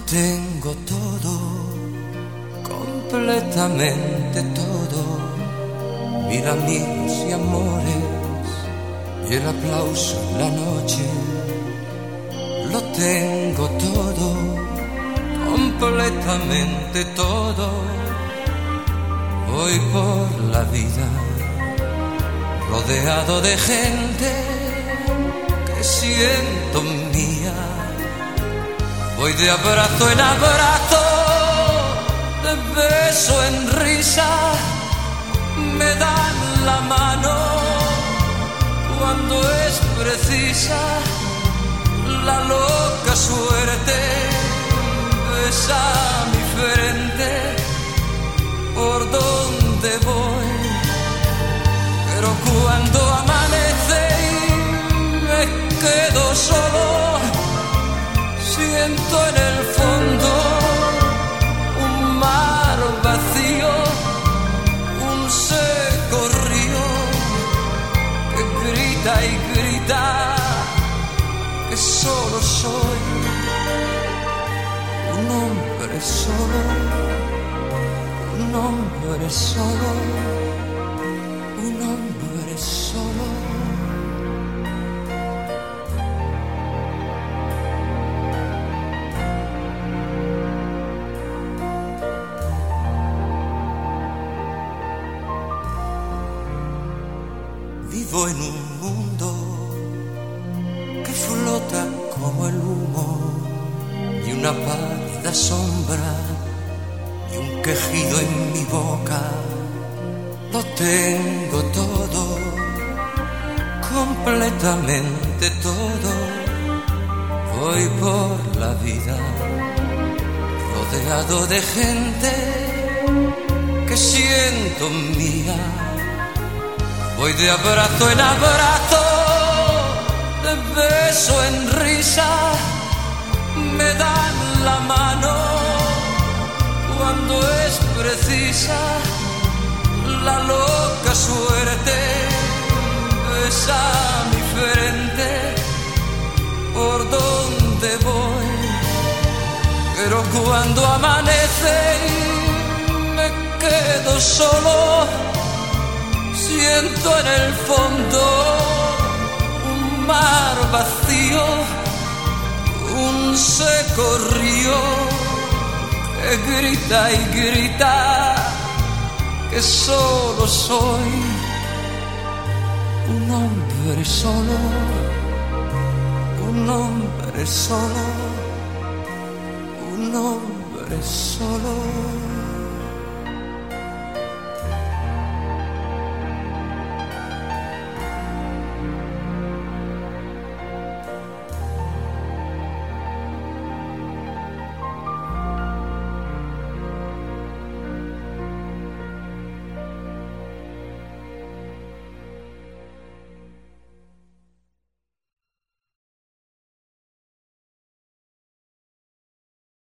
tengo todo, completamente todo. Mil amigos y amores y el aplauso en la noche. Lo tengo todo, completamente todo. Voy por la vida rodeado de gente que siento mía. Voy de abrazo en abrazo, de beso en risa. Me dan la mano cuando es precisa. La loca suerte besa mi frente por donde voy. Pero cuando amanece y me quedo solo, siento en el fondo un mar vacío, un seco río que grita y grita que solo soy un hombre solo, un hombre solo, un hombre solo. Vivo en un mundo que flota como el humo y una pálida sombra y un quejido en mi boca. Lo tengo todo, completamente todo. Voy por la vida rodeado de gente que siento mía. Voy de abrazo en abrazo, de beso en risa. Me dan la mano cuando es precisa. La loca suerte besa mi frente por donde voy. Pero cuando amanece y me quedo solo, siento en el fondo un mar vacío, un seco río que grita y grita que solo soy un hombre solo, un hombre solo, un hombre solo.